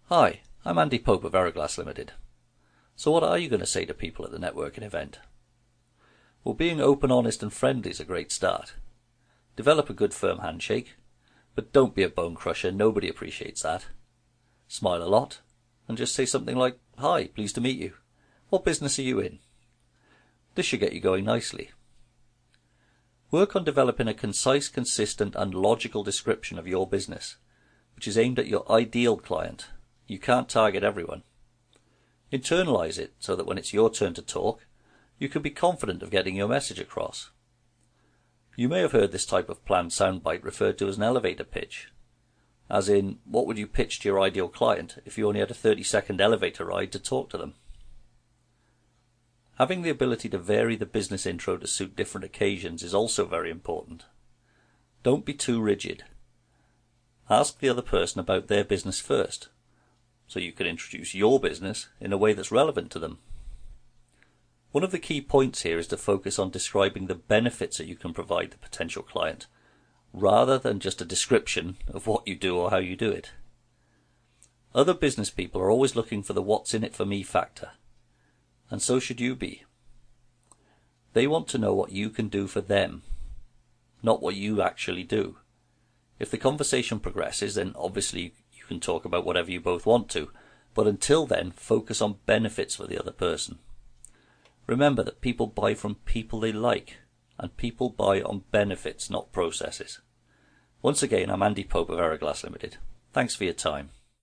Hi, I'm Andy Pope of Aeroglass Limited. So what are you going to say to people at the networking event? Well, being open, honest and friendly is a great start. Develop a good firm handshake, but don't be a bone crusher, nobody appreciates that. Smile a lot, and just say something like, "Hi, pleased to meet you. What business are you in?" This should get you going nicely. Work on developing a concise, consistent and logical description of your business, which is aimed at your ideal client. You can't target everyone. Internalize it so that when it's your turn to talk, you can be confident of getting your message across. You may have heard this type of planned soundbite referred to as an elevator pitch. As in, what would you pitch to your ideal client if you only had a 30-second elevator ride to talk to them? Having the ability to vary the business intro to suit different occasions is also very important. Don't be too rigid. Ask the other person about their business first, so you can introduce your business in a way that's relevant to them. One of the key points here is to focus on describing the benefits that you can provide the potential client, rather than just a description of what you do or how you do it. Other business people are always looking for the what's in it for me factor, and so should you be. They want to know what you can do for them, not what you actually do. If the conversation progresses, then obviously you can talk about whatever you both want to, but until then, focus on benefits for the other person. Remember that people buy from people they like, and people buy on benefits, not processes. Once again, I'm Andy Pope of Aeroglass Limited. Thanks for your time.